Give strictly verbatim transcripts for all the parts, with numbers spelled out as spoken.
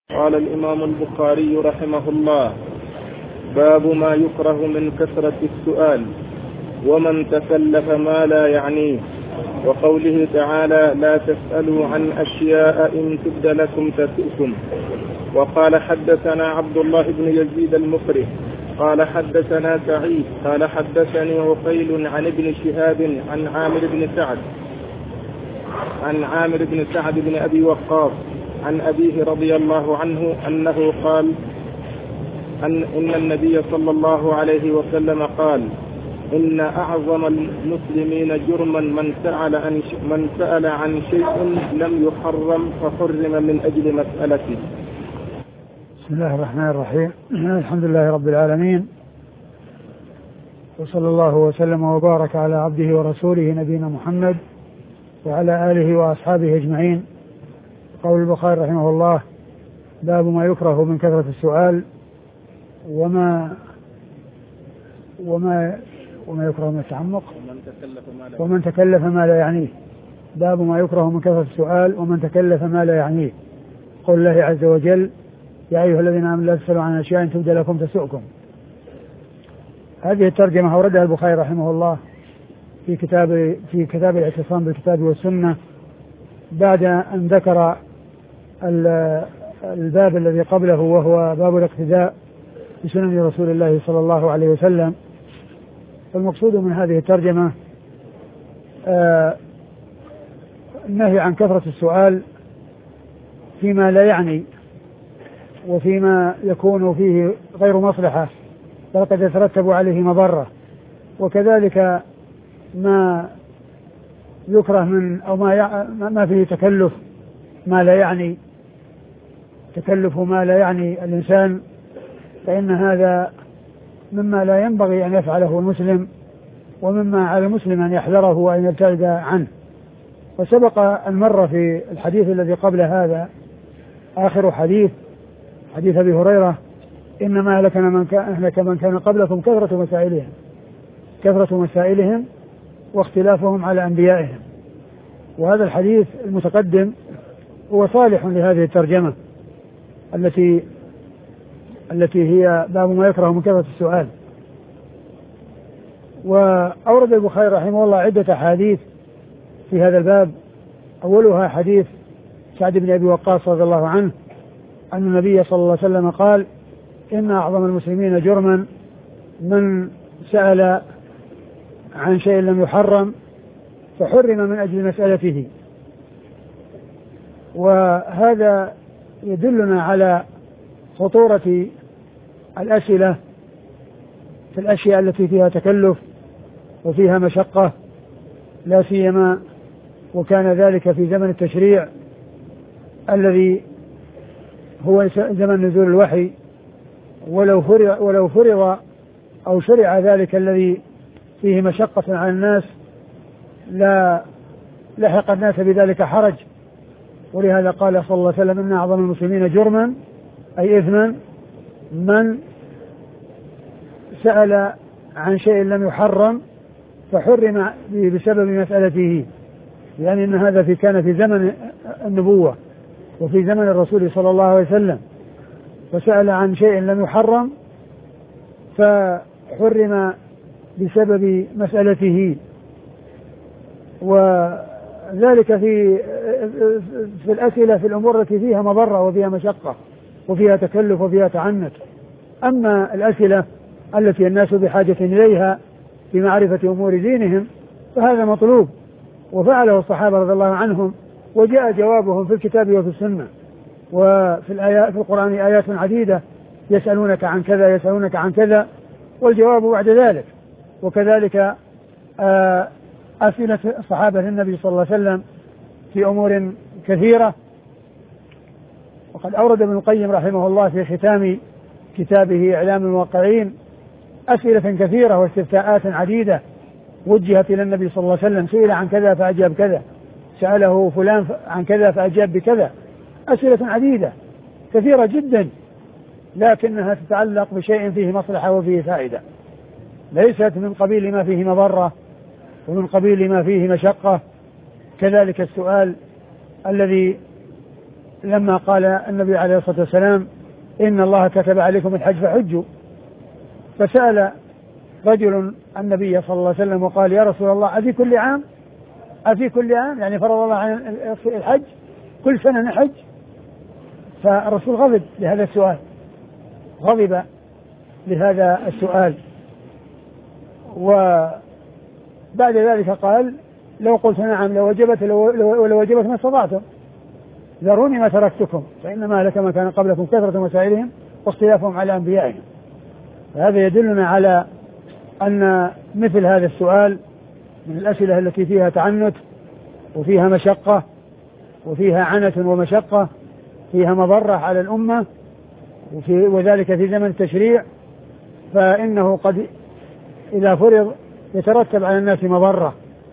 قال الإمام البخاري رحمه الله: باب ما يكره من كثرة السؤال ومن تكلف ما لا يعنيه، وقوله تعالى: لا تسألوا عن أشياء إن تبد لكم تسؤكم. وقال: حدثنا عبد الله بن يزيد المقري قال حدثنا سعيد قال حدثني عقيل عن ابن شهاب عن عامر بن سعد عن عامر بن سعد بن أبي وقاص عن أبيه رضي الله عنه أنه قال أن, إن النبي صلى الله عليه وسلم قال: إن أعظم المسلمين جرما من سأل عن, من سأل عن شيء لم يحرم فحرم من أجل مسألته. بسم الله الرحمن الرحيم. الحمد لله رب العالمين، وصلى الله وسلم وبارك على عبده ورسوله نبينا محمد وعلى آله وأصحابه أجمعين. قول البخاري رحمه الله: باب ما يكره من كثرة السؤال وما وما وما يكره من التعمق ومن تكلف ما لا يعنيه. باب ما يكره من كثرة السؤال ومن تكلف ما لا يعنيه. قول الله عز وجل: يا أيها الذين آمنوا لا تسألوا عن أشياء إن تبد لكم تسؤكم. هذه الترجمة أوردها البخاري رحمه الله في كتاب في كتاب الاعتصام بالكتاب والسنة، بعد أن ذكر الباب الذي قبله وهو باب الاقتداء بسنن رسول الله صلى الله عليه وسلم. فالمقصود من هذه الترجمة آه النهي عن كثرة السؤال فيما لا يعني وفيما يكون فيه غير مصلحة بل قد يترتب عليه مضرة، وكذلك ما يكره من أو ما ما فيه تكلف ما لا يعني تكلف ما لا يعني الإنسان، فإن هذا مما لا ينبغي أن يفعله المسلم، ومما على المسلم أن يحذره وأن يبتعد عنه. وسبق أن مر في الحديث الذي قبل هذا آخر حديث حديث أبي هريرة: إنما أهلك من كان من كان قبلكم كثرة مسائلهم كثرة مسائلهم واختلافهم على أنبيائهم. وهذا الحديث المتقدم هو صالح لهذه الترجمة التي التي هي باب ما يكره من كثرة السؤال. وأورد البخاري رحمه الله عدة حديث في هذا الباب. أولها حديث سعد بن أبي وقاص رضي الله عنه أن النبي صلى الله عليه وسلم قال: إن أعظم المسلمين جرما من سأل عن شيء لم يحرم فحرم من أجل مسألته. وهذا يدلنا على خطورة الأسئلة في الأشياء التي فيها تكلف وفيها مشقة، لا سيما وكان ذلك في زمن التشريع الذي هو زمن نزول الوحي. ولو فرض, ولو فرض أو شرع ذلك الذي فيه مشقة على الناس لا لحق الناس بذلك حرج. ولهذا قال صلى الله عليه وسلم: إن أعظم المسلمين جرما أي إثما من سأل عن شيء لم يحرم فحرم بسبب مسألته، يعني أن هذا في كان في زمن النبوة وفي زمن الرسول صلى الله عليه وسلم، فسأل عن شيء لم يحرم فحرم بسبب مسألته. وذلك في في الأسئلة في الأمور التي فيها مضرة وفيها مشقة وفيها تكلف وفيها تعنت. أما الأسئلة التي الناس بحاجة إليها في معرفة أمور دينهم فهذا مطلوب، وفعله الصحابة رضي الله عنهم، وجاء جوابهم في الكتاب وفي السنة. وفي الآيات في القرآن آيات عديدة: يسألونك عن كذا يسألونك عن كذا، والجواب بعد ذلك. وكذلك أسئلة الصحابة للنبي صلى الله عليه وسلم في أمور كثيرة. وقد أورد ابن القيم رحمه الله في ختام كتابه إعلام الموقعين أسئلة كثيرة واستفتاءات عديدة وجهت إلى النبي صلى الله عليه وسلم: سئل عن كذا فأجاب كذا، سأله فلان عن كذا فأجاب بكذا. أسئلة عديدة كثيرة جدا، لكنها تتعلق بشيء فيه مصلحة وفيه فائدة، ليست من قبيل ما فيه مضرة ومن قبيل ما فيه مشقة. كذلك السؤال الذي لما قال النبي عليه الصلاة والسلام إن الله كتب عليكم الحج فحجوا، فسأل رجل النبي صلى الله عليه وسلم وقال يا رسول الله أفي كل عام أفي كل عام يعني فرض الله عن الحج كل سنة نحج؟ فالرسول غضب لهذا السؤال، غضب لهذا السؤال. وبعد ذلك قال لو قلت نعم لو وجبت لو وجبت ما استطعتم، ذروني ما تركتكم فإنما هلك من كان قبلكم كثرة مسائلهم واختلافهم على أنبيائهم. فهذا يدلنا على أن مثل هذا السؤال من الأسئلة التي فيها تعنت وفيها مشقة وفيها عنة ومشقة، فيها مضرة على الأمة، وفي وذلك في زمن التشريع، فإنه قد إذا فرض يترتب على الناس مضرة.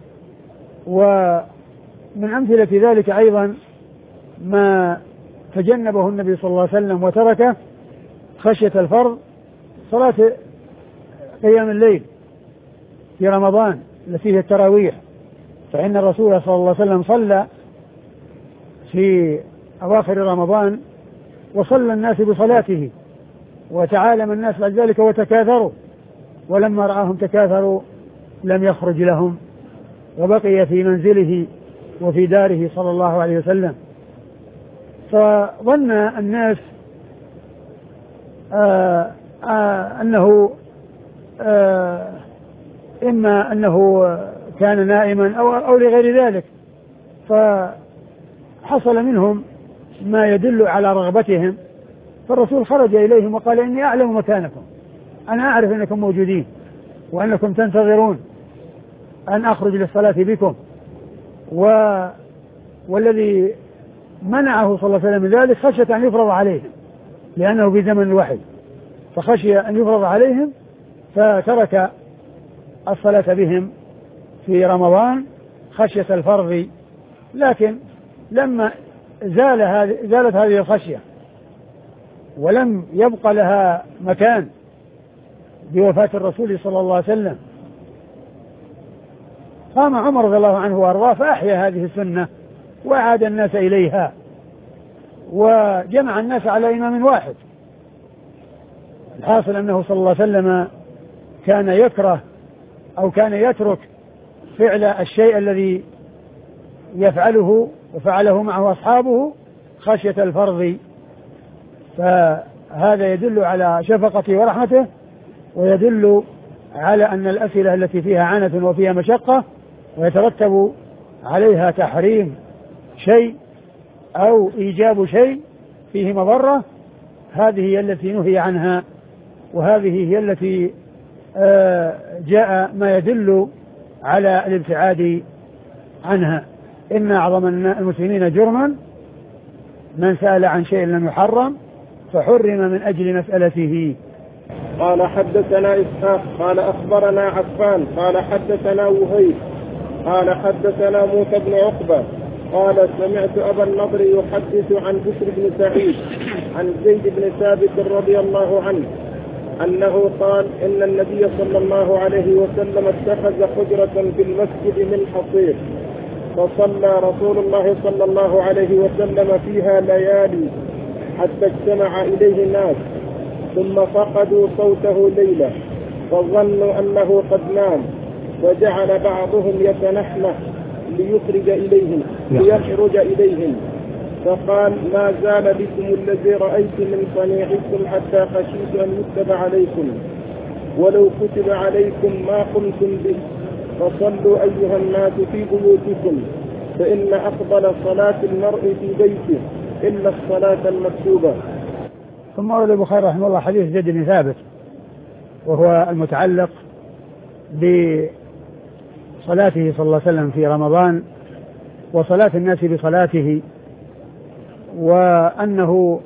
ومن أمثلة ذلك أيضا ما تجنبه النبي صلى الله عليه وسلم وتركه خشية الفرض، صلاة قيام الليل في رمضان التي هي التراويح، فإن الرسول صلى الله عليه وسلم صلى في أواخر رمضان وصلى الناس بصلاته وتعالم الناس بعد ذلك وتكاثروا، ولما رآهم تكاثروا لم يخرج لهم وبقي في منزله وفي داره صلى الله عليه وسلم. فظن الناس آآ آآ أنه آآ إما أنه كان نائما أو, أو لغير ذلك، فحصل منهم ما يدل على رغبتهم، فالرسول خرج إليهم وقال إني أعلم مكانكم، أنا أعرف أنكم موجودين وأنكم تنتظرون أن أخرج للصلاة بكم، و... والذي منعه صلى الله عليه وسلم من ذلك خشية أن يفرض عليهم لأنه في زمن الوحي، فخشي أن يفرض عليهم فترك الصلاة بهم في رمضان خشية الفرض. لكن لما زال هذه زالت هذه الخشية ولم يبقى لها مكان بوفاة الرسول صلى الله عليه وسلم، قام عمر رضي الله عنه وارضاه فأحيا هذه السنة وأعاد الناس إليها وجمع الناس على إمام واحد. الحاصل أنه صلى الله عليه وسلم كان يكره أو كان يترك فعل الشيء الذي يفعله وفعله معه أصحابه خشية الفرض، فهذا يدل على شفقته ورحمته، ويدل على أن الأسئلة التي فيها عنة وفيها مشقة ويترتب عليها تحريم شيء أو إيجاب شيء فيه مضرة، هذه هي التي نهي عنها، وهذه هي التي جاء ما يدل على الابتعاد عنها. إن أعظم المسلمين جرما من سأل عن شيء لم يحرم فحرم من أجل مسألته. قال حدثنا إسحاق قال أخبرنا عفان قال حدثنا وهيب قال حدثنا موسى بن عقبة قال سمعت أبا النضر يحدث عن بشر بن سعيد عن زيد بن ثابت رضي الله عنه أنه قال إن النبي صلى الله عليه وسلم اتخذ حجرة في المسجد من حصير، فصلى رسول الله صلى الله عليه وسلم فيها ليالي حتى اجتمع إليه الناس، ثم فقدوا صوته ليلة فظنوا أنه قد نام، وجعل بعضهم يتنحنح ليخرج إليهم ليخرج إليهم فقال ما زال بكم الذي رأيت من صنيعكم حتى خشيت أن يكتب عليكم، ولو كتب عليكم ما قمتم به، فصلوا أيها الناس في بيوتكم، فإن أفضل صلاة المرء في بيته إلا الصلاة المكتوبة. ثم ورد البخاري رحمه الله حديث زيد بن ثابت وهو المتعلق بصلاته صلى الله عليه وسلم في رمضان وصلاة الناس بصلاته، وأنه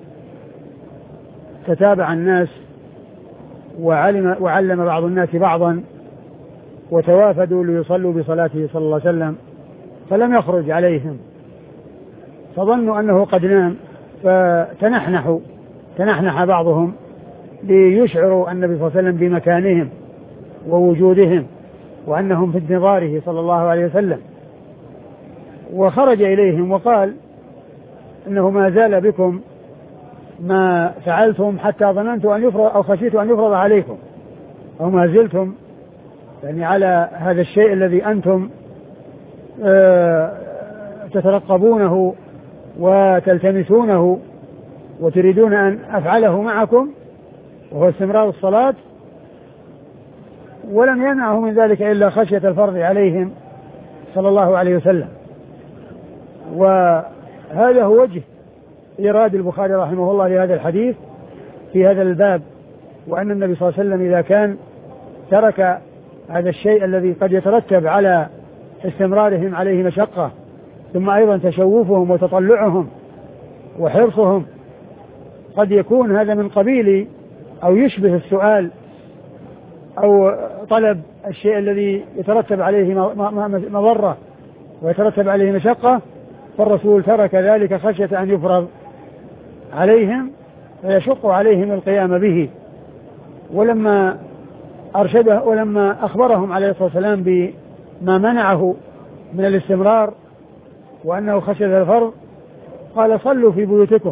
تتابع الناس وعلم, وعلم بعض الناس بعضا وتوافدوا ليصلوا بصلاته صلى الله عليه وسلم فلم يخرج عليهم، فظنوا أنه قد نام فتنحنحوا تنحنح بعضهم ليشعروا النبي صلى الله عليه وسلم بمكانهم ووجودهم وأنهم في انتظاره صلى الله عليه وسلم، وخرج إليهم وقال إنه ما زال بكم ما فعلتم حتى ظننت أن يفرض أو خشيت أن يفرض عليكم، أو ما زلتم يعني على هذا الشيء الذي أنتم آه تترقبونه وتلتمسونه وتريدون أن أفعله معكم، وهو استمرار الصلاة، ولم يمنعه من ذلك إلا خشية الفرض عليهم صلى الله عليه وسلم. وهذا هو وجه إيراد البخاري رحمه الله لهذا الحديث في هذا الباب، وأن النبي صلى الله عليه وسلم إذا كان ترك هذا الشيء الذي قد يترتب على استمرارهم عليه مشقة، ثم أيضا تشوفهم وتطلعهم وحرصهم، قد يكون هذا من قبيل أو يشبه السؤال أو طلب الشيء الذي يترتب عليه مضرة ويترتب عليه مشقة، فالرسول ترك ذلك خشية أن يفرض عليهم فيشق عليهم القيام به. ولما أرشده ولما أخبرهم عليه الصلاة والسلام بما منعه من الاستمرار وأنه خشية الفرض قال صلوا في بيوتكم،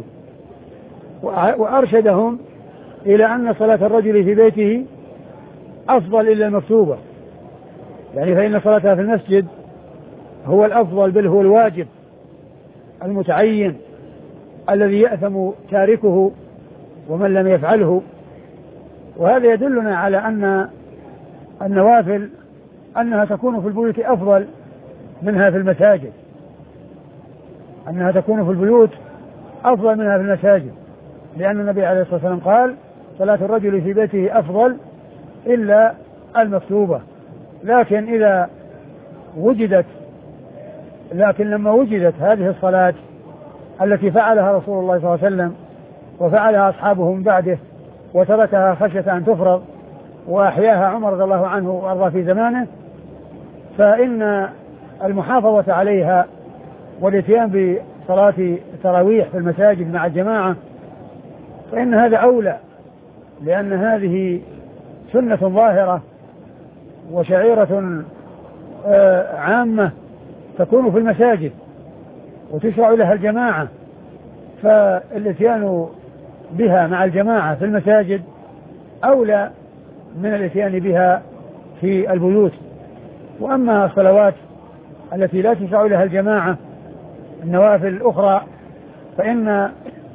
وأرشدهم إلى أن صلاة الرجل في بيته أفضل إلا المكتوبة، يعني فإن صلاتها في المسجد هو الأفضل، بل هو الواجب المتعين الذي يأثم تاركه ومن لم يفعله. وهذا يدلنا على أن النوافل أنها تكون في البيوت أفضل منها في المساجد، أنها تكون في البيوت أفضل منها في المساجد، لأن النبي عليه الصلاة والسلام قال صلاة الرجل في بيته أفضل إلا المكتوبة. لكن إذا وجدت لكن لما وجدت هذه الصلاة التي فعلها رسول الله صلى الله عليه وسلم وفعلها أصحابه من بعده وتركها خشية أن تفرض وأحياها عمر رضي الله عنه وأرضاه في زمانه، فإن المحافظة عليها والاتيان بصلاة التراويح في المساجد مع الجماعة فإن هذا أولى، لأن هذه سنة ظاهرة وشعيرة عامة تكون في المساجد وتشرع لها الجماعة، فالاتيان بها مع الجماعة في المساجد أولى من الاتيان بها في البيوت. وأما الصلوات التي لا تشرع لها الجماعة النوافل الأخرى فإن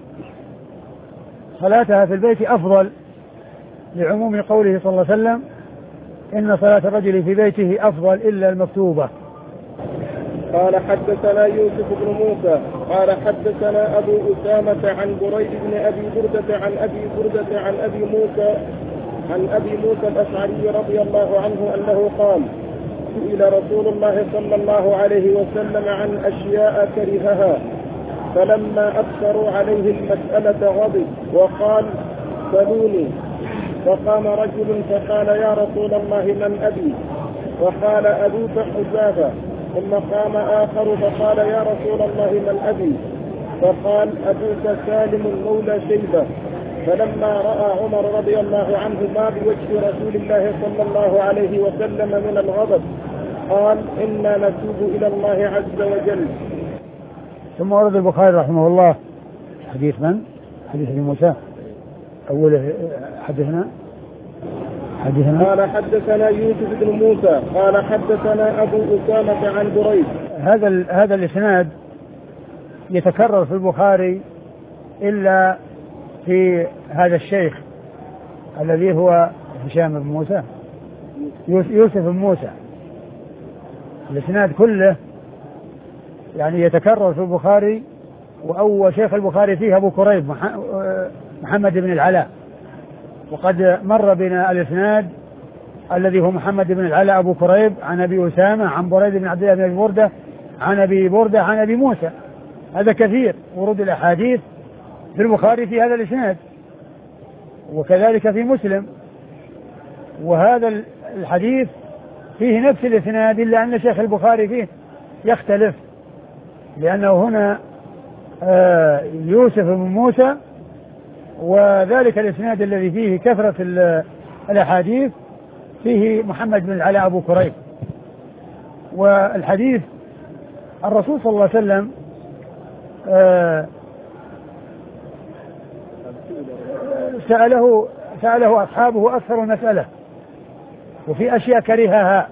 صلاتها في البيت أفضل، لعموم قوله صلى الله عليه وسلم إن صلاة الرجل في بيته أفضل إلا المكتوبة. قال حدثنا يوسف بن موسى قال حدثنا أبو أسامة عن بريد بن أبي بردة عن أبي بردة عن أبي موسى عن أبي موسى الأشعري رضي الله عنه أنه قال سئل رسول الله صلى الله عليه وسلم عن أشياء كرهها فلما أكثروا عليه المسألة غضب وقال سلوني، فقام رجل فقال يا رسول الله من أبي؟ وقال أبوك حذافة. ثم قام آخر فقال يا رسول الله من أبي؟ فقال أبوك سالم مولى شيبة. فلما رأى عمر رضي الله عنه ما بوجه رسول الله صلى الله عليه وسلم من الغضب قال إنا نتوب إلى الله عز وجل. ثم ورد البخاري رحمه الله حديث من؟ حديث ابن موسى أوله حدثنا حدثنا قال حدثنا يوسف بن موسى قال حدثنا أبو أسامة عن بريد. هذا هذا الإسناد يتكرر في البخاري إلا في هذا الشيخ الذي هو هشام بن موسى يوسف بن موسى. الإسناد كله يعني يتكرر في البخاري، وأول شيخ البخاري فيه أبو كريب محمد بن العلاء، وقد مر بنا الإسناد الذي هو محمد بن العلاء أبو كريب عن أبي أسامة عن بريد بن عبد الله بن أبي بردة عن أبي بردة عن أبي موسى. هذا كثير ورود الأحاديث في البخاري في هذا الإسناد، وكذلك في مسلم. وهذا الحديث فيه نفس الإسناد إلا أن شيخ البخاري فيه يختلف، لأنه هنا يوسف بن موسى، وذلك الإسناد الذي فيه كثرة الأحاديث فيه محمد بن العلاء أبو كريب. والحديث الرسول صلى الله عليه وسلم سأله سأله أصحابه أكثر المسألة، وفي أشياء كرهها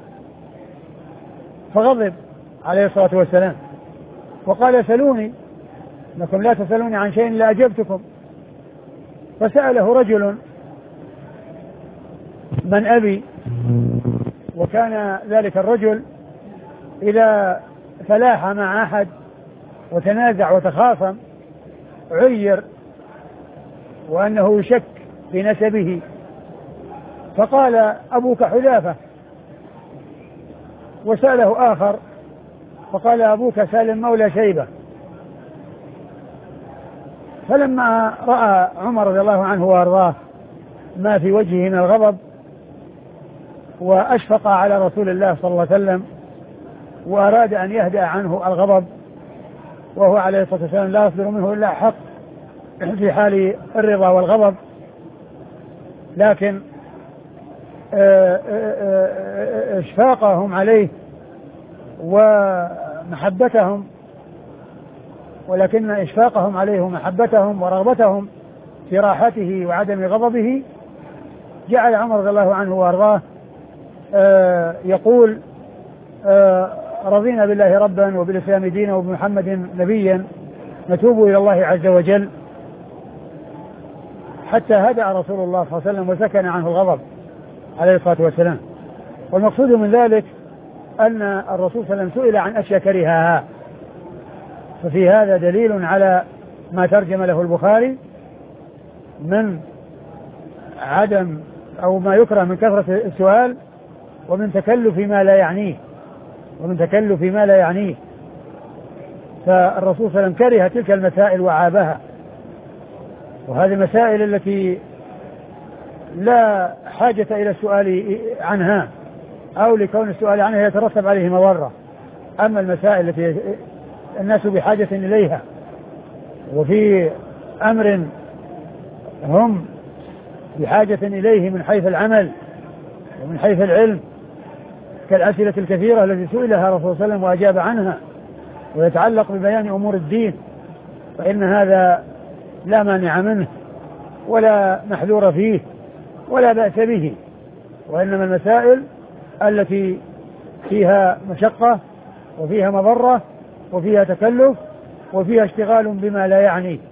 فغضب عليه الصلاة والسلام وقال سلوني لكم لا تسألوني عن شيء لا أجبتكم. فسأله رجل من أبي، وكان ذلك الرجل إذا تلاح مع أحد وتنازع وتخاصم عير وأنه يشك في نسبه، فقال أبوك حذافة، وسأله آخر فقال أبوك سالم مولى شيبة. فلما رأى عمر رضي الله عنه وأرضاه ما في وجهه من الغضب وأشفق على رسول الله صلى الله عليه وسلم وأراد أن يهدأ عنه الغضب، وهو عليه الصلاة والسلام لا يصدر منه إلا حق في حال الرضا والغضب، لكن اشفاقهم عليه ومحبتهم ولكن إشفاقهم عليه ومحبتهم ورغبتهم في راحته وعدم غضبه جعل عمر رضي الله عنه وأرضاه يقول رضينا بالله ربا وبالإسلام دينا وبمحمد نبيا نتوب إلى الله عز وجل، حتى هدأ رسول الله صلى الله عليه وسلم وسكن عنه الغضب عليه الصلاة والسلام. والمقصود من ذلك أن الرسول صلى الله عليه وسلم سئل عن أشياء كرهها، ففي هذا دليل على ما ترجم له البخاري من عدم أو ما يكره من كثرة السؤال ومن تكلف ما لا يعنيه ومن تكلف ما لا يعنيه فالرسول صلى الله عليه وسلم كره تلك المسائل وعابها، وهذه المسائل التي لا حاجة إلى السؤال عنها أو لكون السؤال عنها يترتب عليه مضرة. أما المسائل التي الناس بحاجة إليها وفي أمر هم بحاجة إليه من حيث العمل ومن حيث العلم كالأسئلة الكثيرة التي سئلها رسول الله صلى الله عليه وسلم وأجاب عنها ويتعلق ببيان أمور الدين، فإن هذا لا مانع منه ولا محذور فيه ولا بأس به، وإنما المسائل التي فيها مشقة وفيها مضرة وفيها تكلف وفيها اشتغال بما لا يعني.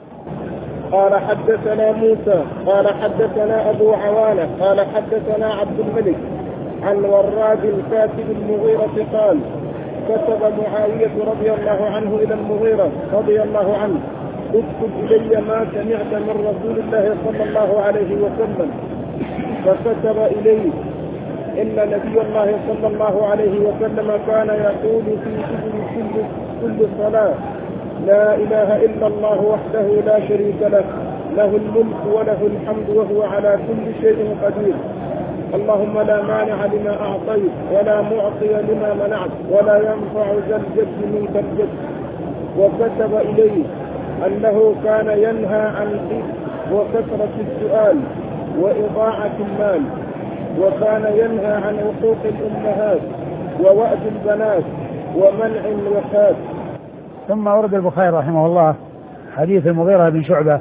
قال حدثنا موسى قال حدثنا أبو عوانة قال حدثنا عبد الملك عن وراد الكاتب المغيرة قال كتب معاوية رضي الله عنه إلى المغيرة رضي الله عنه اكتب إلي ما سمعت من رسول الله صلى الله عليه وسلم، فكتب إليه إن نبي الله صلى الله عليه وسلم كان يقول في دبر كل كل صلاة لا إله إلا الله وحده لا شريك له له الملك وله الحمد وهو على كل شيء قدير، اللهم لا مانع لما أعطيت ولا معطي لما منعت ولا ينفع ذا الجد منك الجد. وكتب إليه أنه كان ينهى عن وكثرة السؤال وإضاعة المال، وكان ينهى عن عقوق الأمهات ووأد البنات ومنع الوفاة. ثم ورد البخاري رحمه الله حديث المغيرة بن شعبة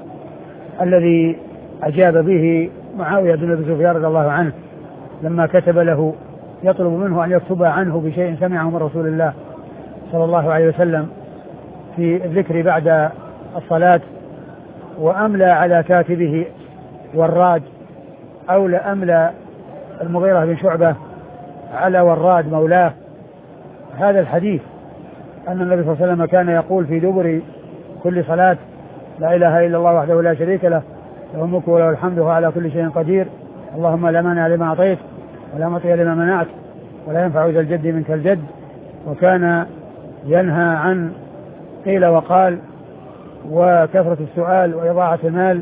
الذي أجاب به معاوية بن أبي سفيان رضي الله عنه لما كتب له يطلب منه أن يكتب عنه بشيء سمعه من رسول الله صلى الله عليه وسلم في الذكر بعد الصلاة، وأملى على كاتبه وراد أو لأملى المغيرة بن شعبة على وراد مولاه هذا الحديث أن النبي صلى الله عليه وسلم كان يقول في دبر كل صلاة لا إله إلا الله وحده لا شريك له له الملك وله الحمد وهو على كل شيء قدير، اللهم لا مانع لما أعطيت ولا معطي لما منعت ولا ينفع ذا الجد منك الجد. وكان ينهى عن قيل وقال وكثرة السؤال وإضاعة المال،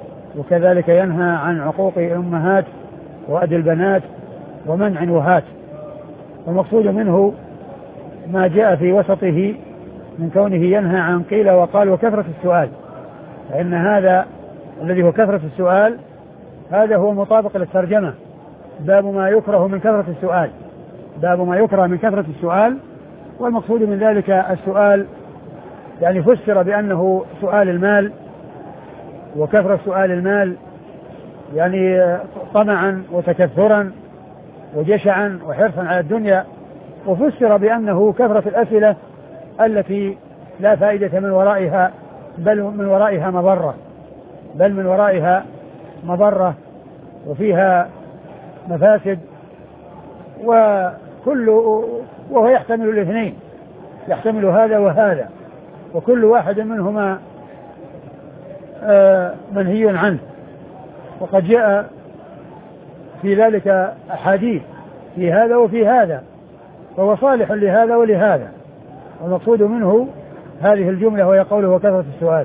وكذلك ينهى عن عقوق الأمهات وأد البنات ومنع وهات. والمقصود منه ما جاء في وسطه من كونه ينهى عن قيل وقال وكثرة السؤال، فإن هذا الذي هو كثرة السؤال هذا هو مطابق للترجمة، باب ما يكره من كثرة السؤال، باب ما يكره من كثرة السؤال. والمقصود من ذلك السؤال يعني فسر بأنه سؤال المال وكثرة سؤال المال يعني طمعا وتكثرا وجشعا وحرصا على الدنيا، وفسر بأنه كثرة الأسئلة التي لا فائدة من ورائها بل من ورائها مضرة بل من ورائها مضرة وفيها مفاسد، وكل وهو يحتمل الاثنين، يحتمل هذا وهذا، وكل واحد منهما منهي عنه. وقد جاء في ذلك أحاديث في هذا وفي هذا، فهو صالح لهذا ولهذا، والمقصود منه هذه الجملة وهي قوله وكثرة السؤال.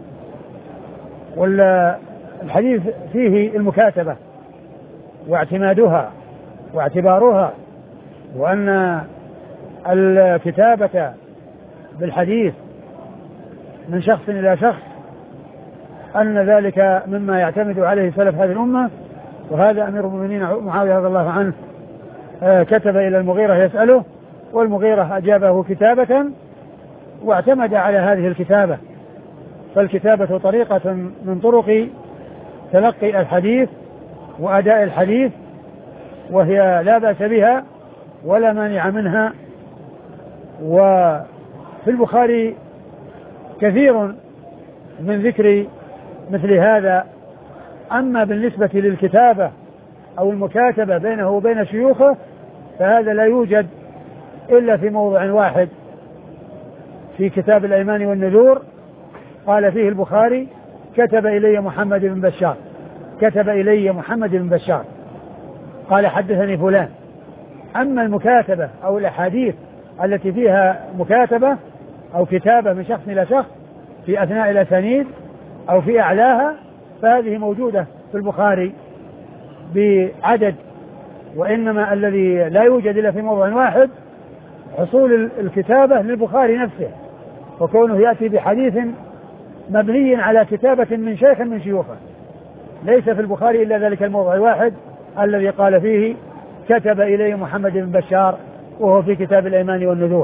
والحديث فيه المكاتبة واعتمادها واعتبارها، وأن الكتابة بالحديث من شخص إلى شخص أن ذلك مما يعتمد عليه سلف هذه الأمة. وهذا أمير المؤمنين معاوية رضي الله عنه كتب إلى المغيرة يسأله، والمغيرة أجابه كتابة واعتمد على هذه الكتابة. فالكتابة طريقة من طرق تلقي الحديث وأداء الحديث، وهي لا بأس بها ولا مانع منها. وفي البخاري كثير من ذكر مثل هذا. أما بالنسبة للكتابة أو المكاتبة بينه وبين شيوخه فهذا لا يوجد إلا في موضع واحد في كتاب الأيمان والنذور، قال فيه البخاري كتب إلي محمد بن بشار كتب إلي محمد بن بشار قال حدثني فلان. أما المكاتبة أو الأحاديث التي فيها مكاتبة أو كتابة من شخص إلى شخص في أثناء الأسانيد أو في أعلاها فهذه موجودة في البخاري بعدد، وإنما الذي لا يوجد إلا في موضع واحد حصول الكتابة للبخاري نفسه، وكونه يأتي بحديث مبني على كتابة من شيخ من شيوخه. ليس في البخاري إلا ذلك الموضع الواحد الذي قال فيه كتب إليه محمد بن بشار، وهو في كتاب الأيمان والنذور.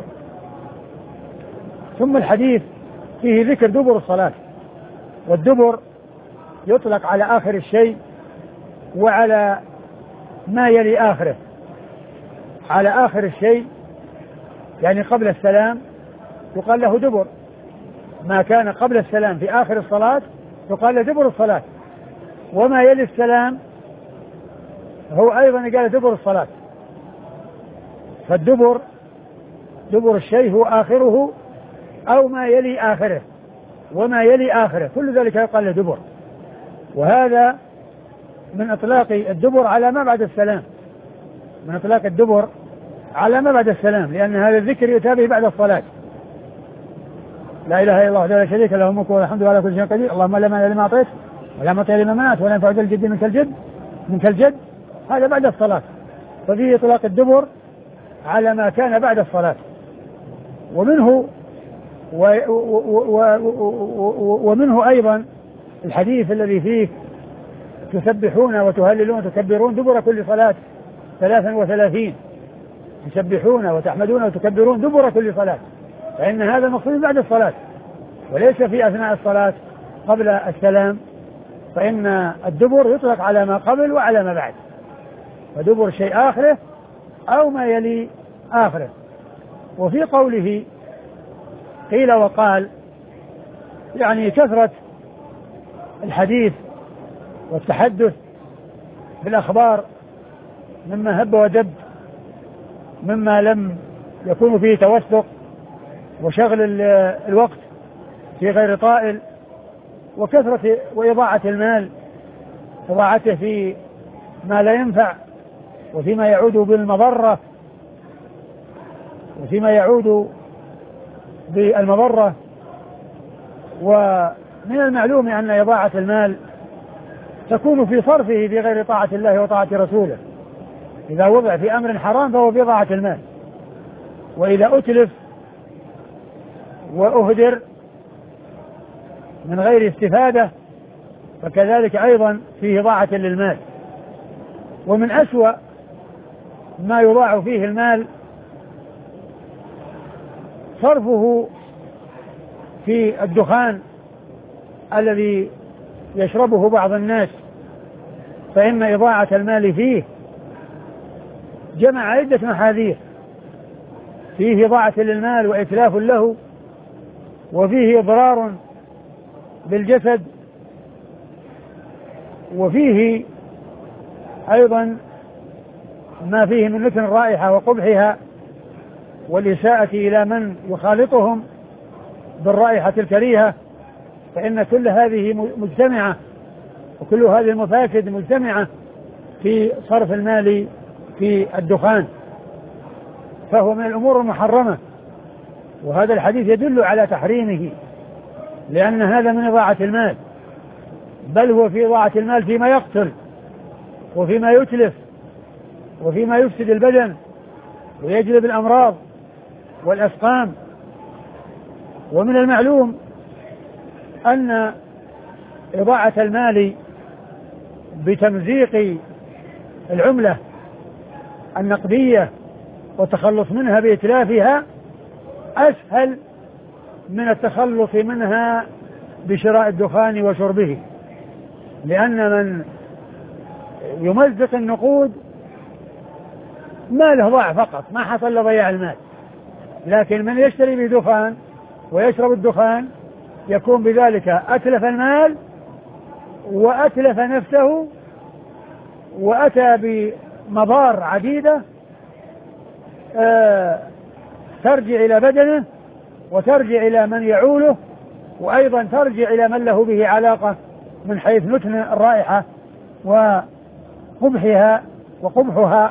ثم الحديث فيه ذكر دبر الصلاة، والدبر يطلق على آخر الشيء وعلى ما يلي آخره. على آخر الشيء يعني قبل السلام يقال له دبر، ما كان قبل السلام في آخر الصلاة يقال له دبر الصلاة، وما يلي السلام هو أيضا قال دبر الصلاة. فالدبر دبر الشيء هو آخره أو ما يلي آخره، وما يلي آخره كل ذلك يقال له دبر. وهذا من إطلاق الدبر على ما بعد السلام، من إطلاق الدبر على ما بعد السلام، لأن هذا الذكر يتابع بعد الصلاة. لا إله إلا الله وحده لا شريك له الملك والحمد لله على كل شيء قدير، اللهم لا مانع لما أعطيت ولا معطي لما منعت ولا ينفع ذا الجد منك الجد منك الجد. هذا بعد الصلاة، ففيه إطلاق الدبر على ما كان بعد الصلاة. ومنه و و و و ومنه أيضا الحديث الذي فيه تسبحون وتهللون وتكبرون دبر كل صلاة ثلاثا وثلاثين، تسبحون وتحمدون وتكبرون دبر كل صلاة، فإن هذا المقصود بعد الصلاة وليس في أثناء الصلاة قبل السلام، فإن الدبر يطلق على ما قبل وعلى ما بعد، فدبر شيء آخره أو ما يلي آخره. وفي قوله قيل وقال يعني كثرة الحديث والتحدث بالأخبار مما هب ودب، مما لم يكون فيه توثق وشغل الوقت في غير طائل، وكثرة وإضاعة المال، إضاعته في ما لا ينفع وفيما يعود بالمضرة وفيما يعود بالمضرة. ومن المعلوم أن إضاعة المال تكون في صرفه في غير طاعة الله وطاعة رسوله. إذا وضع في أمر حرام فهو في إضاعة المال، وإذا أتلف وأهدر من غير استفادة فكذلك أيضا فيه إضاعة للمال. ومن أسوأ ما يضاع فيه المال صرفه في الدخان الذي يشربه بعض الناس، فإن إضاعة المال فيه جمع عدة محاذير، فيه إضاعة للمال وإتلاف له، وفيه إضرار بالجسد، وفيه أيضا ما فيه من نتن الرائحة وقبحها والإساءة إلى من يخالطهم بالرائحة الكريهة، فإن كل هذه مجتمعة، وكل هذه المفاسد مجتمعة في صرف المال في الدخان، فهو من الأمور المحرمة. وهذا الحديث يدل على تحريمه، لأن هذا من إضاعة المال، بل هو في إضاعة المال فيما يقتل وفيما يتلف وفيما يفسد البدن ويجلب الأمراض والأسقام. ومن المعلوم أن إضاعة المال بتمزيق العملة النقدية والتخلص منها بإتلافها أسهل من التخلص منها بشراء الدخان وشربه، لأن من يمزق النقود ماله ضاع فقط، ما حصل له ضياع المال، لكن من يشتري بدخان ويشرب الدخان يكون بذلك أتلف المال وأتلف نفسه وأتى بمضار عديدة آه ترجع إلى بدنه وترجع إلى من يعوله، وأيضا ترجع إلى من له به علاقة من حيث نتن الرائحة وقبحها وقبحها.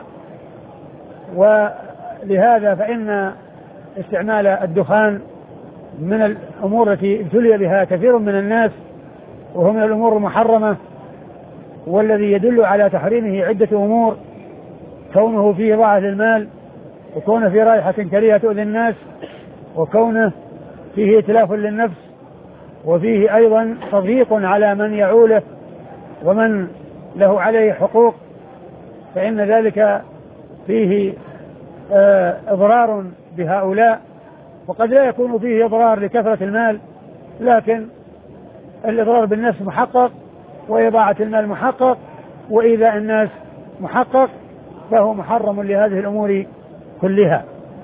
ولهذا فإن استعمال الدخان من الأمور التي ابتلي بها كثير من الناس، وهو من الأمور المحرمة، والذي يدل على تحريمه عدة أمور: كونه فيه إضاعة للمال، وكونه فيه رائحة كريهة تؤذي الناس، وكونه فيه إتلاف للنفس، وفيه أيضا تضييق على من يعوله ومن له عليه حقوق، فإن ذلك فيه آه إضرار بهؤلاء. وقد لا يكون فيه إضرار لكثرة المال، لكن الإضرار بالنفس محقق، وإضاعة المال محقق، وإيذاء الناس محقق، فهو محرم لهذه الأمور كلها.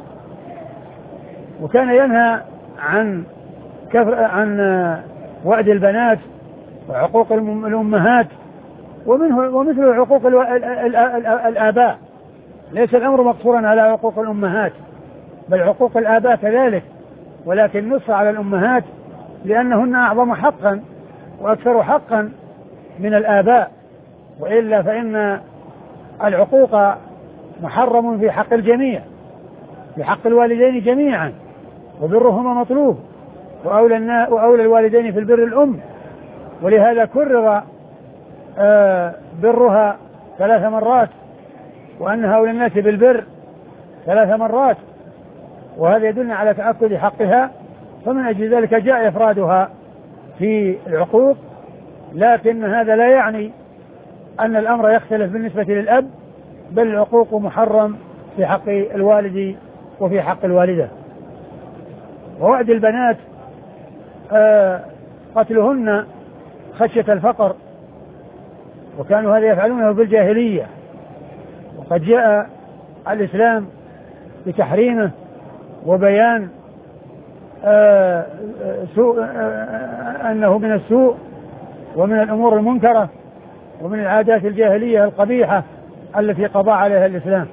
وكان ينهى عن كفر عن وعد البنات وعقوق الأمهات، ومنه ومثل عقوق الآباء. ليس الأمر مقصورا على عقوق الأمهات، بل عقوق الآباء كذلك، ولكن نص على الأمهات لأنهن أعظم حقا وأكثر حقا من الآباء، وإلا فإن العقوق محرم في حق الجميع، في حق الوالدين جميعا، وبرهما مطلوب، وأولى, وأولى الوالدين في البر الأم، ولهذا كرر آه برها ثلاث مرات، وأنها أولى الناس بالبر ثلاث مرات، وهذا يدل على تأكد حقها، فمن أجل ذلك جاء إفرادها في العقوق. لكن هذا لا يعني أن الأمر يختلف بالنسبة للأب، بل العقوق محرم في حق الوالد وفي حق الوالدة. ووعد البنات آه قتلهن خشية الفقر، وكانوا هذا يفعلونه بالجاهلية، وقد جاء الإسلام بتحريمه وبيان آه سوء آه أنه من السوء ومن الأمور المنكرة ومن العادات الجاهلية القبيحة التي قضى عليها الإسلام.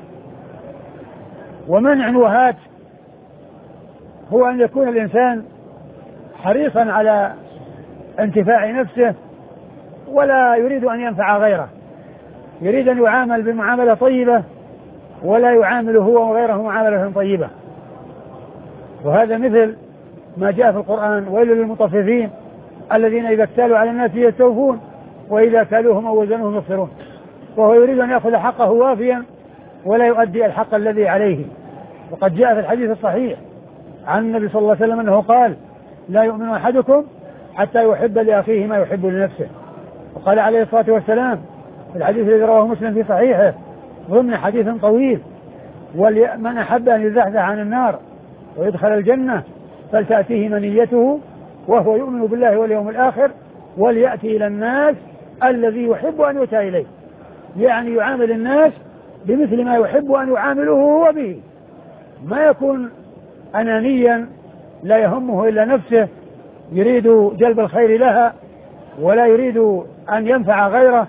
ومنع الوهات هو أن يكون الإنسان حريصا على انتفاع نفسه ولا يريد أن ينفع غيره، يريد أن يعامل بمعاملة طيبة ولا يعامل هو وغيره معاملة طيبة. وهذا مثل ما جاء في القرآن: ويل للمطففين الذين إذا اكتالوا على الناس يستوفون وإذا كالوهم أو وزنوهم يخسرون. وهو يريد أن يأخذ حقه وافيا ولا يؤدي الحق الذي عليه. وقد جاء في الحديث الصحيح عن النبي صلى الله عليه وسلم أنه قال: لا يؤمن أحدكم حتى يحب لأخيه ما يحب لنفسه. وقال عليه الصلاة والسلام في الحديث الذي رواه مسلم في صحيحه ضمن حديث طويل: ومن أحب أن يزحزح عن النار ويدخل الجنة فلتأتيه منيته وهو يؤمن بالله واليوم الآخر وليأتي إلى الناس الذي يحب أن يؤتى إليه، يعني يعامل الناس بمثل ما يحب أن يعامله هو به، ما يكون أنانيا لا يهمه إلا نفسه، يريد جلب الخير لها ولا يريد أن ينفع غيره،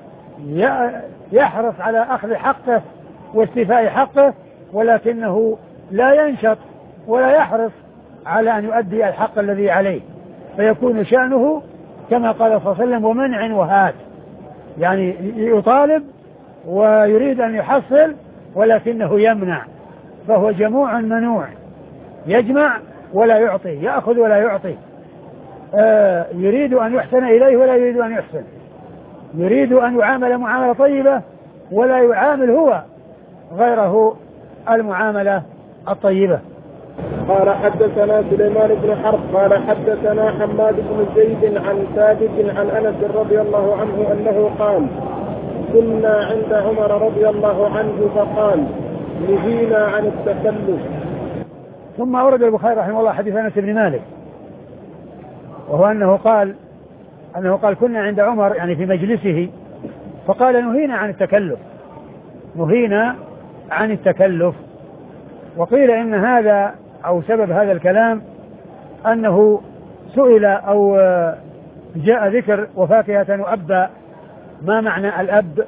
يحرص على أخذ حقه واستيفاء حقه، ولكنه لا ينشط ولا يحرص على أن يؤدي الحق الذي عليه، فيكون شأنه كما قال صلى الله عليه وسلم ومنع وهات، يعني يطالب ويريد أن يحصل ولكنه يمنع، فهو جموع منوع، يجمع ولا يعطي، يأخذ ولا يعطي، آه يريد أن يحسن إليه ولا يريد أن يحسن، يريد أن يعامل معاملة طيبة ولا يعامل هو غيره المعاملة الطيبة. قال حدثنا سليمان بن حرب قال حدثنا حماد بن زيد عن ثابت عن أنس رضي الله عنه أنه قال كنا عند عمر رضي الله عنه فقال نهينا عن التكلف. ثم أورد البخاري رحمه الله حديث أنس بن مالك، وهو أنه قال أنه قال كنا عند عمر يعني في مجلسه فقال نهينا عن التكلف، نهينا عن التكلف. وقيل إن هذا أو سبب هذا الكلام أنه سئل أو جاء ذكر وفاكهة وأبا، ما معنى الأب؟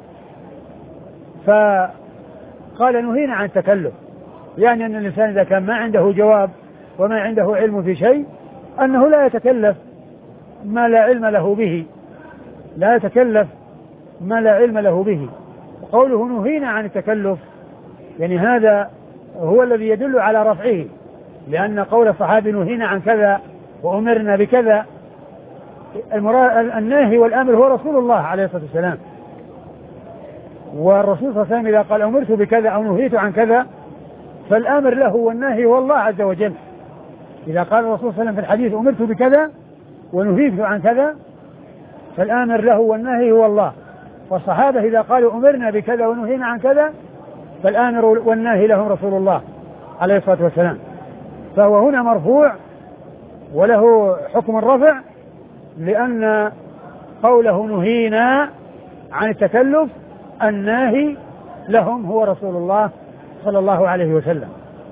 فقال نهينا عن التكلف، يعني أن الإنسان إذا كان ما عنده جواب وما عنده علم في شيء أنه لا يتكلف ما لا علم له به، لا يتكلف ما لا علم له به. وقوله نهينا عن التكلف يعني هذا هو الذي يدل على رفعه، لأن قول الصحابي نهينا عن كذا وأمرنا بكذا، الناهي والأمر هو رسول الله عليه الصلاة والسلام، والرسول صلى الله عليه وسلم إذا قال أمرت بكذا أو نهيت عن كذا فالأمر له والناهي هو الله عز وجل. إذا قال الرسول صلى الله عليه وسلم في الحديث أمرت بكذا ونهيت عن كذا فالآمر له والناهي هو الله، والصحابة إذا قالوا أمرنا بكذا ونهينا عن كذا فالآمر والناهي لهم رسول الله عليه الصلاة والسلام، فهو هنا مرفوع وله حكم الرفع لأن قوله نهينا عن التكلف الناهي لهم هو رسول الله صلى الله عليه وسلم.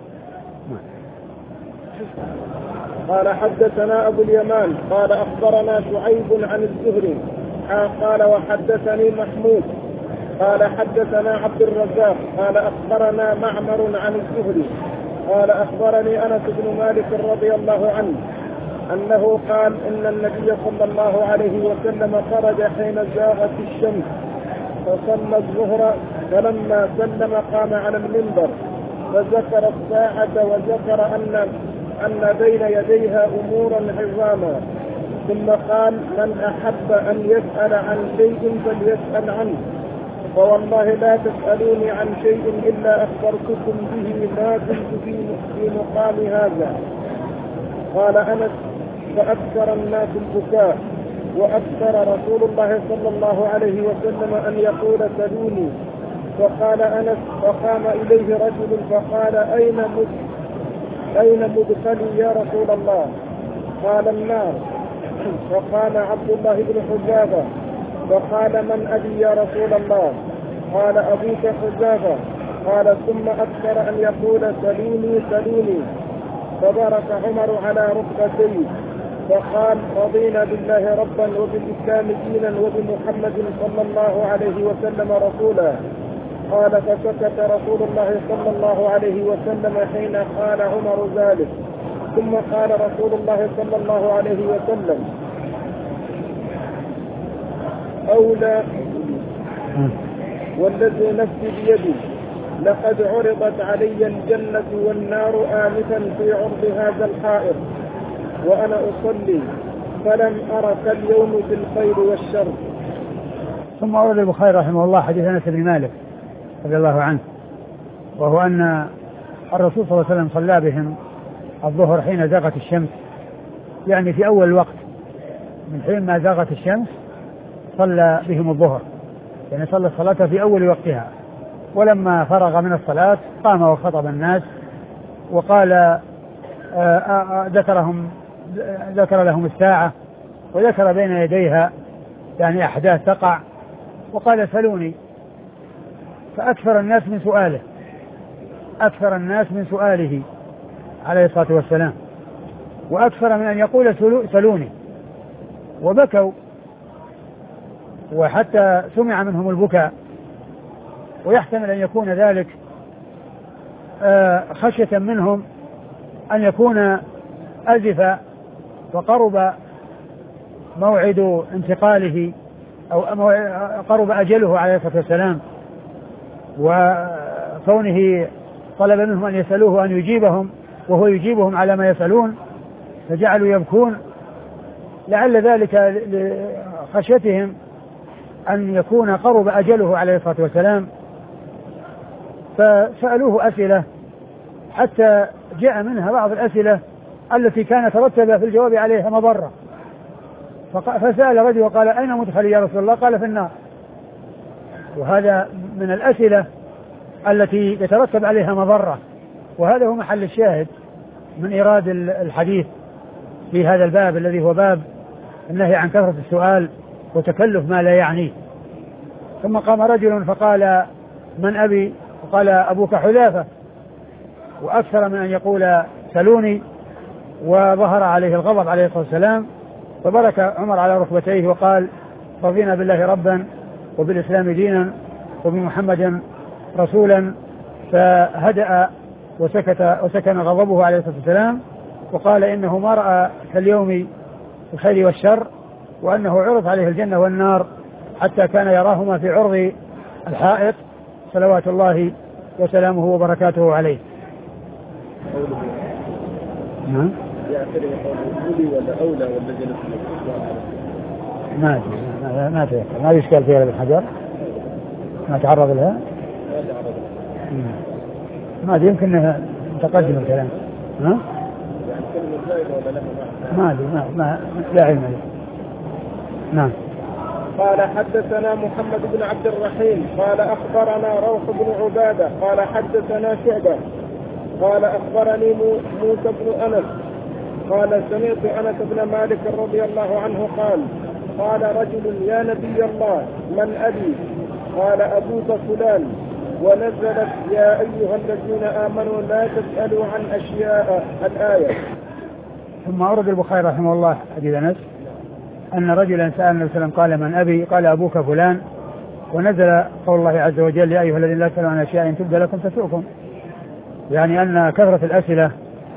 قال حدثنا أبو اليمان قال أخبرنا شعيب عن الزهري قال وحدثني محمود قال حدثنا عبد الرزاق قال أخبرنا معمر عن الزهري قال أخبرني أنس بن مالك رضي الله عنه أنه قال إن النبي صلى الله عليه وسلم خرج حين زاغت الشمس فصلى الظهر، فلما سلم قام على المنبر فذكر الساعة وذكر أن أن بين يديها أمورا عظاما، ثم قال من أحب أن يسأل عن شيء فليسأل عنه، فوالله لا تسألوني عن شيء إلا أخبرتكم به ما كنت في مقام هذا. قال أنس فأكثر الناس البكاء، وأكثر رسول الله صلى الله عليه وسلم أن يقول سلوني. فقال أنس فقام إليه رجل فقال أين مد أين مدخلي يا رسول الله؟ قال النار. فقال عبد الله بن حذافة فقال من أبي يا رسول الله؟ قال أبوك حذافة. قال ثم أكثر أن يقول سلوني سلوني، فبارك عمر على ركبتيه فقال رضينا بالله ربا وبالإسلام دينا وبمحمد صلى الله عليه وسلم رسولا. قال فسكت رسول الله صلى الله عليه وسلم حين قال عمر ذلك، ثم قال رسول الله صلى الله عليه وسلم أولى والذي نفسي بيدي لقد عرضت علي الجنة والنار آنفا في عرض هذا الحائط وأنا أصلي فلم أر كاليوم في الخير والشر. ثم أورد البخاري رحمه الله حديث أنس بن مالك رضي الله عنه، وهو أن الرسول صلى الله عليه وسلم صلى بهم الظهر حين زاغت الشمس، يعني في أول الوقت من حين ما زاغت الشمس صلى بهم الظهر، يعني صلى الصلاة في أول وقتها، ولما فرغ من الصلاة قام وخطب الناس وقال آآ آآ ذكرهم ذكر لهم الساعة وذكر بين يديها يعني أحداث تقع، وقال سلوني، فأكثر الناس من سؤاله أكثر الناس من سؤاله عليه الصلاة والسلام، وأكثر من أن يقول سلوني، وبكوا، وحتى سمع منهم البكاء، ويحتمل أن يكون ذلك خشية منهم أن يكون أزف وقرب موعد انتقاله أو قرب أجله عليه الصلاة والسلام، وكونه طلب منهم أن يسألوه أن يجيبهم وهو يجيبهم على ما يسألون، فجعلوا يبكون، لعل ذلك لخشيتهم أن يكون قرب أجله عليه الصلاة والسلام، فسألوه أسئلة حتى جاء منها بعض الأسئلة التي كان ترتب في الجواب عليها مضرة، فسأل رجل وقال أين مدخلي يا رسول الله؟ قال في النار. وهذا من الأسئلة التي يترتب عليها مضرة، وهذا هو محل الشاهد من إيراد الحديث في هذا الباب الذي هو باب النهي عن كثرة السؤال وتكلف ما لا يعنيه. ثم قام رجل فقال من أبي؟ وقال أبوك حذافة، وأكثر من أن يقول سلوني، وظهر عليه الغضب عليه الصلاة والسلام، فبرك عمر على ركبتيه وقال رضينا بالله ربا وبالإسلام دينا وبمحمد رسولا، فهدأ وسكت وسكن غضبه عليه الصلاة والسلام، وقال إنه ما رأى كاليوم الخير والشر، وأنه عرض عليه الجنة والنار حتى كان يراهما في عرض الحائط، صلوات الله وسلامه وبركاته عليه. نعم. ما ما ما ما يشكل فيها بالحجر، ما تعرض لها، ما أدري يمكن تقدم الكلام. ها؟ ما أدري ما ما لا علم لي. نعم. قال حدثنا محمد بن عبد الرحيم قال أخبرنا روح بن عبادة قال حدثنا شعبة قال أخبرني موسى بن أنس قال سمعت أنس بن مالك رضي الله عنه قال قال رجل يا نبي الله من أبي؟ قال أبوك فلان، ونزلت يا أيها الذين آمنوا لا تسألوا عن أشياء الآية. ثم أورد البخاري رحمه الله حديث أنس أن رجلا سأل النبي صلى الله عليه وسلم قال من أبي؟ قال أبوك فلان، ونزل قول الله عز وجل يا أيها الذين لا تسألوا عن أشياء إن تبد لكم تسؤكم، يعني أن كثرة الأسئلة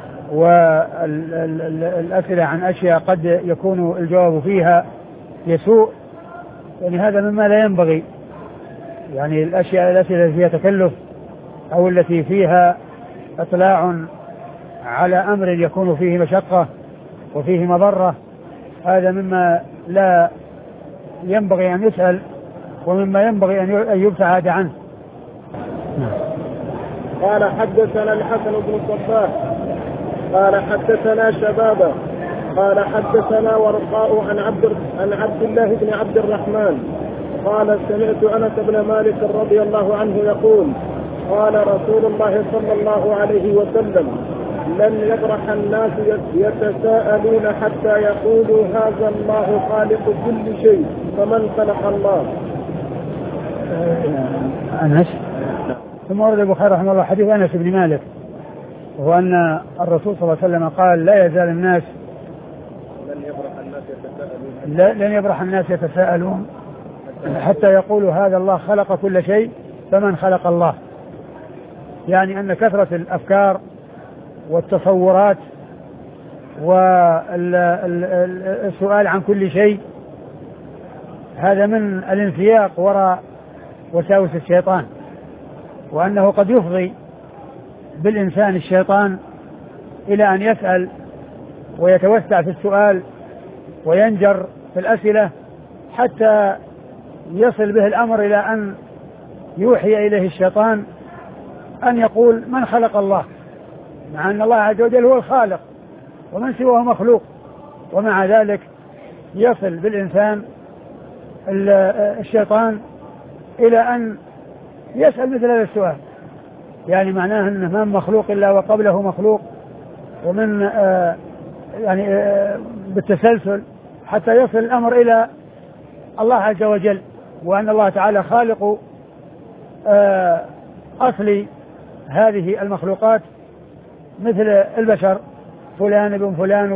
والأسئلة عن أشياء قد يكون الجواب فيها يسوء، يعني هذا مما لا ينبغي، يعني الأشياء الأسئلة التي فيها تكلف أو التي فيها إطلاع على أمر يكون فيه مشقة وفيه مضرة، هذا مما لا ينبغي أن يسأل ومما ينبغي أن يبتعد عنه. قال حدثنا الحسن بن صباح قال حدثنا شبابة قال حدثنا ورقاء عن عبد عن عبد الله بن عبد الرحمن قال سمعت أنس بن مالك رضي الله عنه يقول قال رسول الله صلى الله عليه وسلم لن يبرح الناس يتساءلون حتى يقولوا هذا الله خالق كل شيء فمن خلق الله. أنس. ثم ورد البخاري رحمه الله حديث أنس بن مالك، وهو أن الرسول صلى الله عليه وسلم قال لا يزال الناس لن يبرح الناس يتساءلون لن يبرح الناس يتساءلون حتى يقولوا هذا الله خلق كل شيء فمن خلق الله، يعني أن كثرة الأفكار والتصورات والسؤال عن كل شيء هذا من الانسياق وراء وساوس الشيطان، وأنه قد يفضي بالإنسان الشيطان إلى أن يسأل ويتوسع في السؤال وينجر في الأسئلة حتى يصل به الأمر إلى أن يوحي إليه الشيطان أن يقول من خلق الله، مع أن الله عز وجل هو الخالق ومن سواه مخلوق، ومع ذلك يصل بالإنسان الشيطان إلى أن يسأل مثل هذا السؤال، يعني معناه أنه ما مخلوق إلا وقبله مخلوق، ومن آه يعني آه بالتسلسل حتى يصل الأمر إلى الله عز وجل، وأن الله تعالى خالق أصل هذه المخلوقات مثل البشر، فلان ابن فلان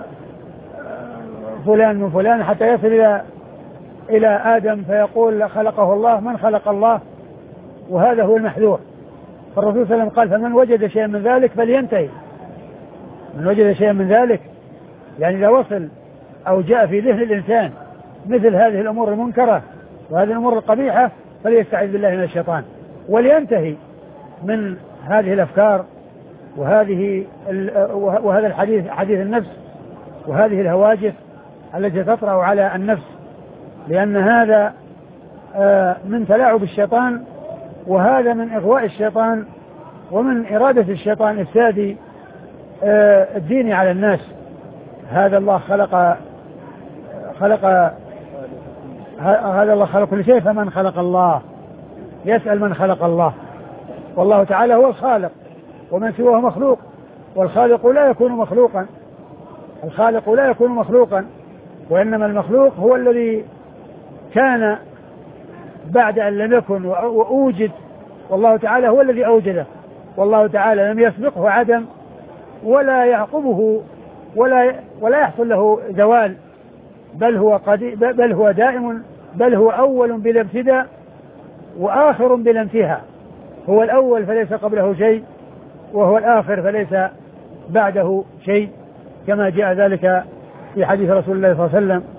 وفلان من فلان، حتى يصل إلى إلى آدم فيقول خلقه الله. من خلق الله؟ وهذا هو المحذور. فالرسول صلى الله عليه وسلم قال فمن وجد شيئا من ذلك فلينتهي. من وجد شيئا من ذلك يعني إذا وصل أو جاء في ذهن الإنسان مثل هذه الأمور المنكرة وهذه الأمور القبيحة فليستعذ بالله من الشيطان ولينتهي من هذه الأفكار وهذه وهذا الحديث حديث النفس وهذه الهواجس التي تطرأ على النفس، لأن هذا من تلاعب الشيطان، وهذا من إغواء الشيطان ومن إرادة الشيطان إفساد الدين على الناس. هذا الله خلق خلق هذا الله خلق كل شيء، فمن خلق الله يسأل من خلق الله، والله تعالى هو الخالق ومن سواه مخلوق، والخالق لا يكون مخلوقا، الخالق لا يكون مخلوقا، وإنما المخلوق هو الذي كان بعد أن لم يكن وأوجد، والله تعالى هو الذي أوجده، والله تعالى لم يسبقه عدم ولا يعقبه ولا ولا يحصل له زوال، بل هو قديم، بل هو دائم، بل هو أول بلا ابتداء وآخر بلا انتهاء. هو الأول فليس قبله شيء، وهو الآخر فليس بعده شيء، كما جاء ذلك في حديث رسول الله صلى الله عليه وسلم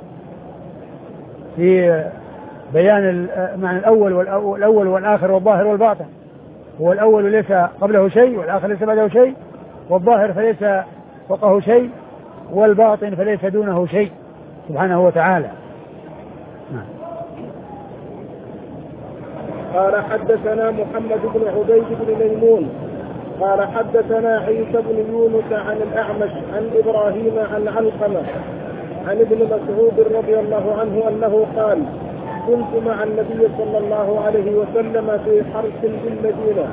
في بيان معنى الأول والأول والآخر والظاهر والباطن. هو الأول ليس قبله شيء، والآخر ليس بعده شيء، والظاهر فليس فوقه شيء، والباطن فليس دونه شيء سبحانه وتعالى. قال حدثنا محمد بن عبيد بن ميمون قال حدثنا عيسى بن يونس عن الأعمش عن إبراهيم عن علقمة عن ابن مسعود رضي الله عنه أنه قال كنت مع النبي صلى الله عليه وسلم في حرس بالمدينة.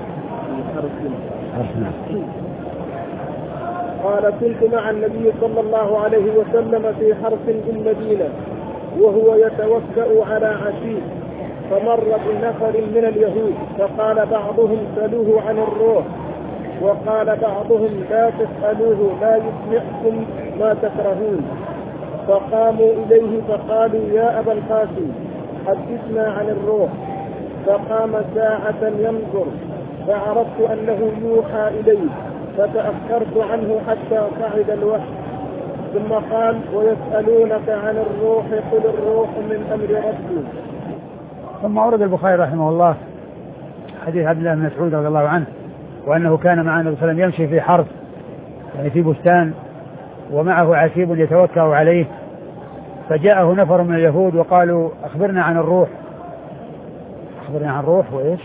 قال كنت مع النبي صلى الله عليه وسلم في حرس بالمدينة وهو يتوكأ على عشيش، فمر بنفر من اليهود فقال بعضهم سلوه عن الروح، وقال بعضهم لا تسألوه لا يسمعكم ما تكرهون. فقاموا إليه فقالوا يا أبا القاسم حدثنا عن الروح. فقام ساعة ينظر فعرفت أنه يوحى إليه فتأخرت عنه حتى صعد الوحي، ثم قال ويسألونك عن الروح قل الروح من أمر ربي. ثم أورد البخاري رحمه الله حديث عبد الله بن مسعود رضي الله عنه وأنه كان مع النبي صلى الله عليه وسلم يمشي في حرث يعني في بستان ومعه عسيب يتوكأ عليه، فجاءه نفر من اليهود وقالوا أخبرنا عن الروح. أخبرنا عن الروح وإيش؟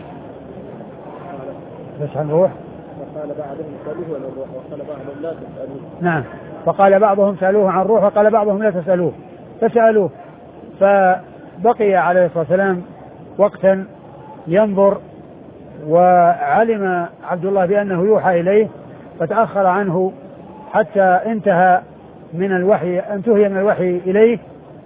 بس عن الروح. فقال بعضهم سألوه عن الروح وقال بعضهم لا تسألوه. نعم، فقال بعضهم سألوه عن الروح وقال بعضهم لا تسألوه، فسألوه. فبقي عليه الصلاة والسلام وقتا ينظر، وعلم عبد الله بأنه يوحى إليه فتأخر عنه حتى انتهى من الوحي انتهي من الوحي إليه،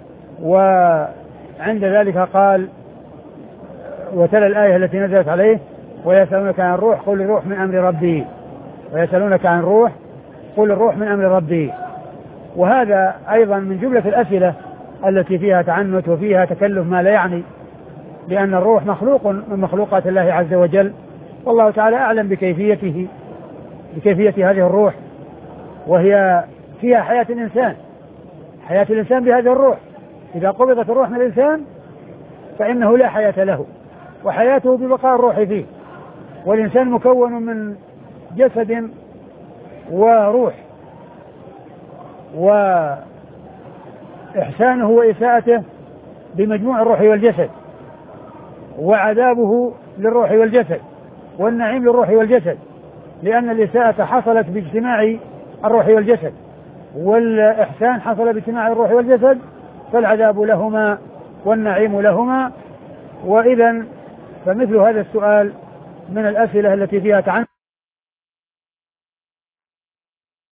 وعند ذلك قال وتلا الآية التي نزلت عليه ويسألونك عن الروح قل الروح من أمر ربي، ويسألونك عن الروح قل الروح من أمر ربي. وهذا أيضا من جملة الأسئلة التي فيها تعنت وفيها تكلف ما لا يعني، لأن الروح مخلوق من مخلوقات الله عز وجل، والله تعالى أعلم بكيفيته بكيفية هذه الروح، وهي فيها حياة الإنسان، حياة الإنسان بهذه الروح. إذا قبضت الروح من الإنسان فإنه لا حياة له، وحياته ببقاء الروح فيه. والإنسان مكون من جسد وروح، وإحسانه وإساءته بمجموع الروح والجسد، وعذابه للروح والجسد، والنعيم للروح والجسد، لأن الإساءة حصلت باجتماع الروح والجسد، والإحسان حصل باجتماع الروح والجسد، فالعذاب لهما والنعيم لهما. وإذا فمثل هذا السؤال من الأسئلة التي فيها تعنت